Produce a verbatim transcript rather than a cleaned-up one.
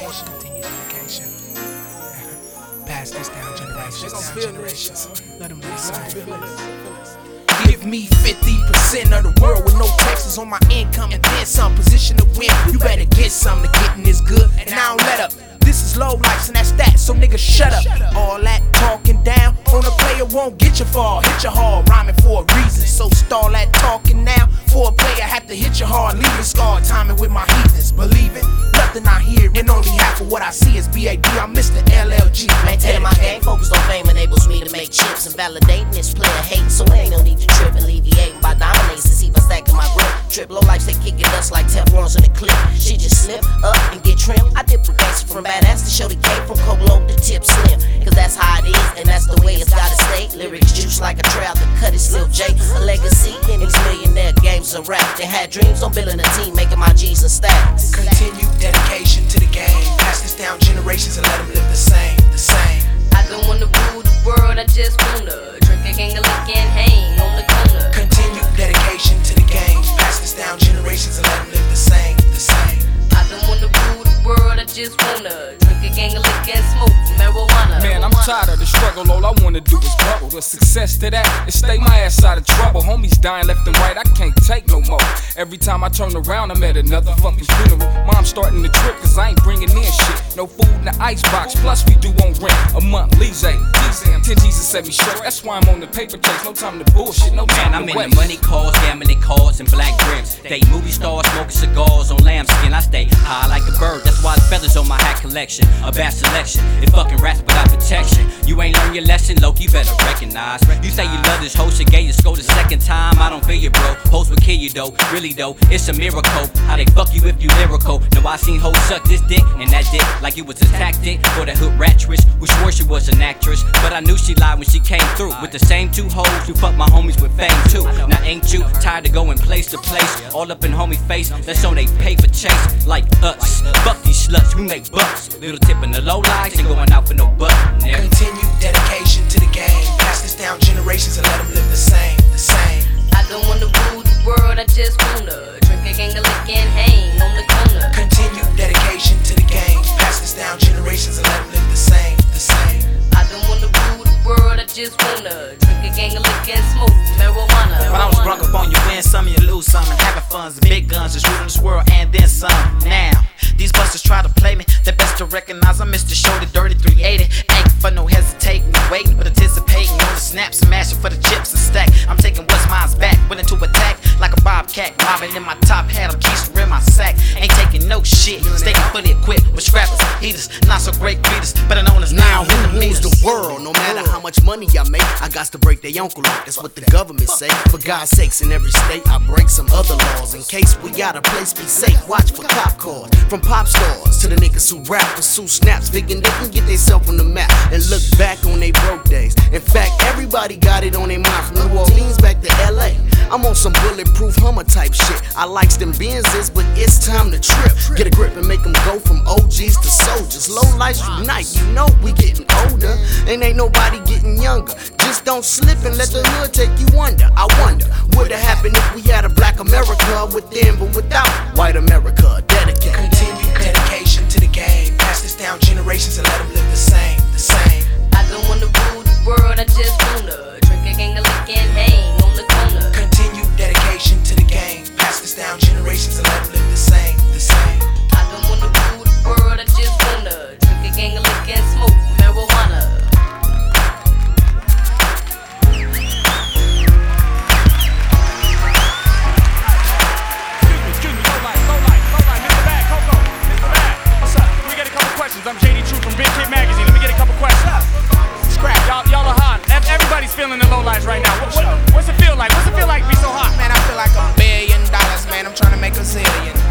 Continue dedication. Pass this down generations. Down generations. Let them listen. Give me fifty percent of the world with no taxes on my income and then some position to win. You better get something to getting this good, and I don't let up. This is low life and that's that, so nigga shut up. All that talking down on a player won't get you far. Hit you hard, rhyming for a reason. So stall that talking now. For a player, have to hit you hard, leave it scarred. Timing with my heathens, believe it. Nothing I hear, and only half of what I see is B A D. I'm Mister L L G. Maintaining my game, focused on fame enables me to make chips and validating this player hate. So ain't no need to trip, alleviating by dominating. See if I stacking my grip. Trip low life, they kicking us like Teflons in the clip. She just slip up and get trimmed. I dip with gangster from badass to show the cake from Colo to Tip Slim. Cause that's how it is, and that's the way it's gotta stay. Lyrics juice like a trail to cut it, Lil J. A legacy in these millionaire games of rap. They had dreams on building a team, making my G's and stacks. Continue dedication to the game. Pass this down generations and let them live the same, the same. I don't wanna rule the world, I just wanna drink a gang of liquor and hang on the corner. Continue dedication to the game. Pass this down generations and let them live the same, the same. I don't wanna rule the world, I just wanna drink a gang of liquor and smoke marijuana. Man, I'm tired of the struggle, all I wanna do is bubble. The success to that is stay my ass out of trouble. Homies dying left and right, I can't take no more. Every time I turn around, I'm at another fucking funeral. Mom starting to trip, cause I ain't bringing in shit. No food in the icebox, plus we do on rent. A month, Lise, ten Jesus set me straight. That's why I'm on the paper chase, no time to bullshit, no time Man, I'm to in waste. the money cars, gambling cards, and black rims. Date movie stars, smoking cigars on lambskin. I stay high like a bird, that's why the feathers on my hat collection. A bad selection, it fucking rats without protection. You ain't learned your lesson, Loki better recognize. You say you love this hoe, she gave you score the second time. I don't feel you, bro. Hoes will kill you though, really though. It's a miracle how they fuck you if you lyrical. No, I seen hoes suck this dick and that dick like it was a tactic for the hood rattress who swore she was an actress. But I knew she lied when she came through with the same two hoes who fucked my homies with fame too. Now ain't you tired of going place to place, all up in homie face? That's on they paper chase like us. Fuck these sluts, we make bucks. Little tip in the low lies ain't going out for no buck. Nigga. Continue dedication to the game. Pass this down generations and let them live the same, the same. I don't wanna rule the world, I just wanna drink a gang of liquor and hang on the corner. Continue dedication to the game. Pass this down generations and let them live the same, the same. I don't wanna rule the world, I just wanna drink a gang of liquor and smoke marijuana. When I was brung up on you win some, you lose some. And having fun's the big guns, just ruling this world and then some. Now, these busters try to play me. They're best to recognize I'm Mister Shorty Dirty three eighty. Ain't for no hesitating, waiting, but anticipating on the snaps, smashing for the chips and stack. I'm taking what's mine's back, willing to attack like a bobcat, bobbing in my top hat. I'm keister in my sack, ain't taking no shit. Staying fully equipped with scrappers, heaters, not so great beaters, better known as Now now who rules the world? No matter how much money I make, I got to break their uncle out. That's what the government say. For God's sakes, in every state, I break some other laws. In case we got a place be safe, watch for cop cars. From pop stars to the niggas who rap, pursue snaps, thinking they can get themselves on the map and look back on their broke days. In fact, everybody got it on their mind from New Orleans back to L A. I'm on some bulletproof Hummer type shit. I likes them Benzes, but it's time to trip. Get a grip and make them go from O Gs to soldiers. Low lights unite, you know we getting older, and ain't nobody getting younger. Just don't slip and let the hood take you under. I wonder, what'd have happened if we had a black America with them, but without white America? Dedicate. Continue dedication to the game. Pass this down generations and let them live the same, the same. I don't wanna rule the world, I just wanna drink a gang of liquor and hang on the corner. Continue dedication to the game. Pass this down generations and let them live the same, the same. I don't wanna rule the world, I just wanna drink a gang of liquor and smoke marijuana. I'm J D True from Big Kid Magazine. Let me get a couple questions. Scrap, y'all, y'all are hot. Everybody's feeling the low lights right now. What, what, what's it feel like? What's it feel like to be so hot? Man, I feel like a billion dollars, man. I'm trying to make a zillion.